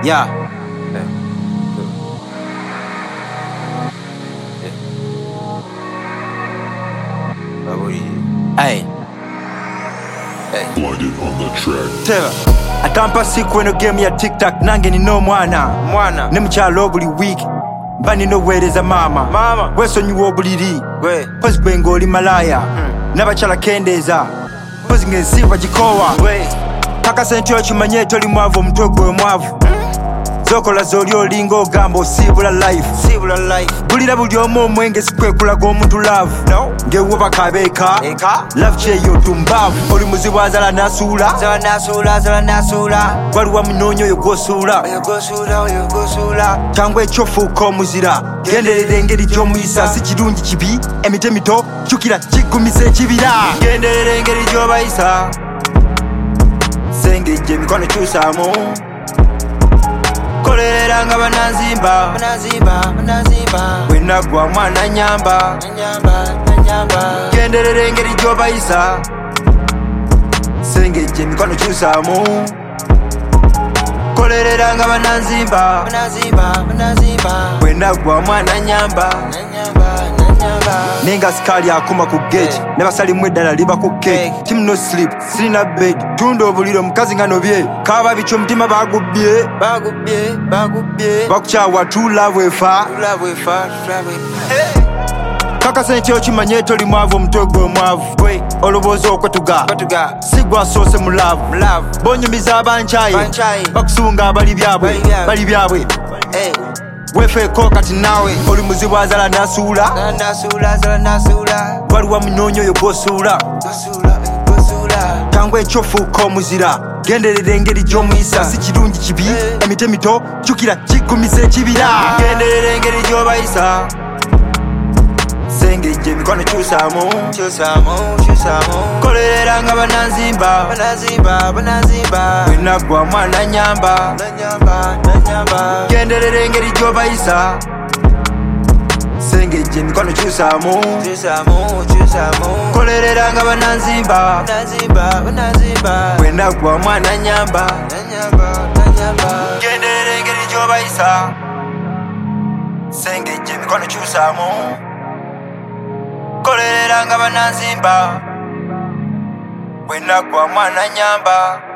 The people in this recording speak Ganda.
Yeah. Hey. Blinded on the track. Teva atampa siku eno game ya TikTok nange nino mwana ne mukyalo buli week mba ninoweereza mama wesonyiwa obuliri pozi gwe ng'oli malaya n'abakyala kendeeza pozi ng'ensiiva gikoowa kakasa nti okimanye toli mwavu omutwe gwe mwavu zokola z'oli olinga ogamba osiibula life bulira buli omu omwenge sikwekulaga omuntu laavu ng'ewo bakabeeka laavu kyeyo tumbaavu oli muzibu azala nasuula waliwo munoonya oyo gwosuula kyangwa ekyofuuka omuzira genderera engeri gy'omuyisa si kirungi kibi emite mito jjukira kiggumisa ekibira genderera engeri gy'obayisa sengejja emikono kyusaamu kolerera nga bananzimba bwenagwa mwana nyamba genderera engeri gy'obayisa sengejja emikono kyusaamu kolerera nga bananzimba bwenagwa mwana nyamba nenga sikaali akuma ku gate ne basalimu eddala liba ku cake team no sleep sirina bed tunda obuliro mukazi nga nobye kaaba biky omutima bagubbye bakukyawa tulavu efa kakasa nti okimanye toli mwavu omutwe gwe mwavu olobooza okwetuga sigwasoose mu laavu bonyumiza abankyaye bakusunga abali byabwe wefeeko kati naawe oli muzibu azala nasuula waliwo munoonya oyo gwosuula kyangwa ekyofuuka omuzira genderera engeri gy'omuyisa si kirungi kibi emite mito jjukira kiggumisa ekibira genderera engeri gy'obayisa sengejja emikono kyusaamu kolerera nga bananzimba bwenagwa mwana nyamba genderera engeri gy'obayisa sengejja emikono kyusaamu kolerera nga bananzimba bwenagwa mwana nyamba genderera engeri gy'obayisa sengejja emikono kyusaamu kolerera nga bananzimba bwenagwa mwana nyamba